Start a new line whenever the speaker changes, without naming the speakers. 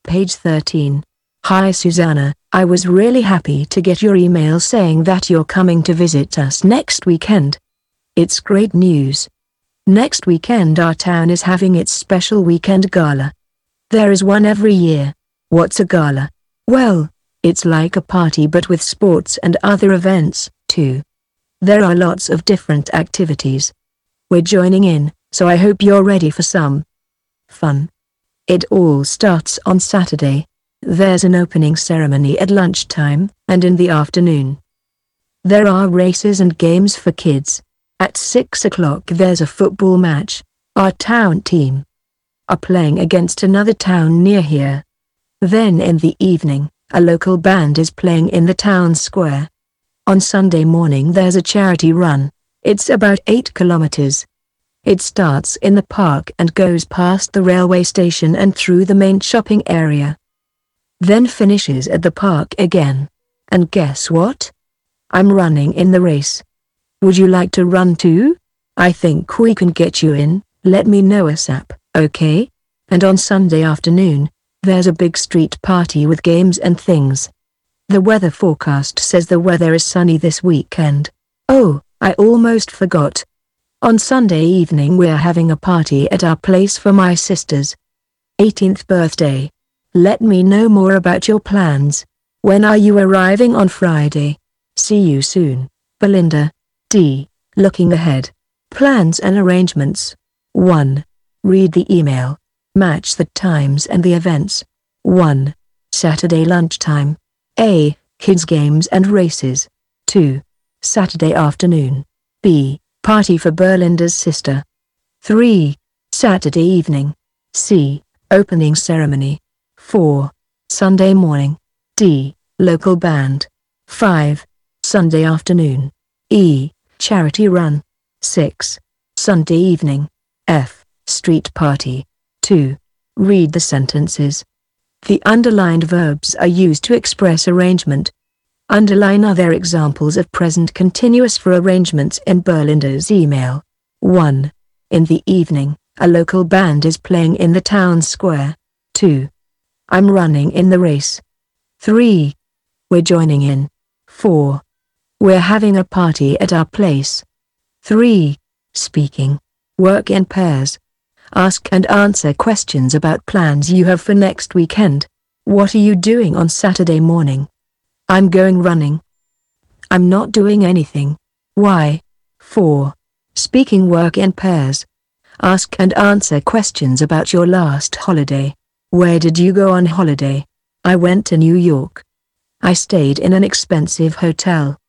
Page 13. Hi Susanna, I was really happy to get your email saying that you're coming to visit us next weekend. It's great news. Next weekend our town is having its special weekend gala. There is one every year. What's a gala? Well, it's like a party but with sports and other events, too. There are lots of different activities. We're joining in, so I hope you're ready for some fun. It all starts on Saturday. There's an opening ceremony at lunchtime, and in the afternoon there are races and games for kids. At 6 o'clock there's a football match. Our town team are playing against another town near here. Then in the evening, a local band is playing in the town square. On Sunday morning there's a charity run. It's about 8 kilometers. It starts in the park and goes past the railway station and through the main shopping area. Then finishes at the park again. And guess what? I'm running in the race. Would you like to run too? I think we can get you in. Let me know ASAP, okay? And on Sunday afternoon, there's a big street party with games and things. The weather forecast says the weather is sunny this weekend. Oh, I almost forgot. On Sunday evening we're having a party at our place for my sister's 18th birthday. Let me know more about your plans. When are you arriving on Friday? See you soon, Belinda. D. Looking ahead. Plans and arrangements. 1. Read the email. Match the times and the events. 1. Saturday lunchtime. A. Kids games and races. 2. Saturday afternoon. B. Party for Belinda's sister. 3. Saturday evening. C. Opening ceremony. 4. Sunday morning. D. Local band. 5. Sunday afternoon. E. Charity run. 6. Sunday evening. F. Street party. 2. Read the sentences. The underlined verbs are used to express arrangement. Underline other examples of present continuous for arrangements in Belinda's email. 1. In the evening, a local band is playing in the town square. 2. I'm running in the race. 3. We're joining in. 4. We're having a party at our place. 3. Speaking. Work in pairs. Ask and answer questions about plans you have for next weekend. What are you doing on Saturday morning? I'm going running. I'm not doing anything. Why? 4. Speaking. Work in pairs. Ask and answer questions about your last holiday. Where did you go on holiday? I went to New York. I stayed in an expensive hotel.